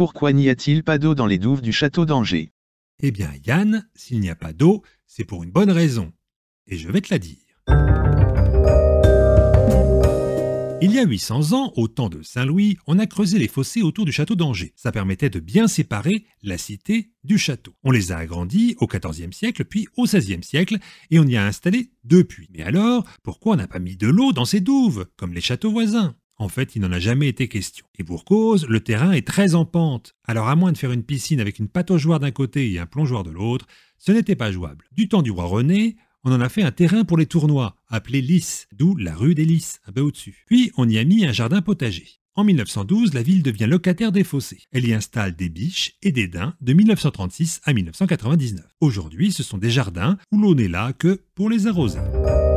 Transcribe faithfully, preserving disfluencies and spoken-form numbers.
Pourquoi n'y a-t-il pas d'eau dans les douves du château d'Angers? Eh bien, Yann, s'il n'y a pas d'eau, c'est pour une bonne raison. Et je vais te la dire. Il y a huit cents ans, au temps de Saint-Louis, on a creusé les fossés autour du château d'Angers. Ça permettait de bien séparer la cité du château. On les a agrandis au quatorzième siècle, puis au seizième siècle, et on y a installé deux puits. Mais alors, pourquoi on n'a pas mis de l'eau dans ces douves, comme les châteaux voisins? En fait, il n'en a jamais été question. Et pour cause, le terrain est très en pente. Alors à moins de faire une piscine avec une pataugeoire d'un côté et un plongeoir de l'autre, ce n'était pas jouable. Du temps du roi René, on en a fait un terrain pour les tournois, appelé Lys, d'où la rue des Lys, un peu au-dessus. Puis on y a mis un jardin potager. En mille neuf cent douze, la ville devient locataire des fossés. Elle y installe des biches et des daims de mille neuf cent trente-six à mille neuf cent quatre-vingt-dix-neuf. Aujourd'hui, ce sont des jardins où l'eau n'est là que pour les arroser.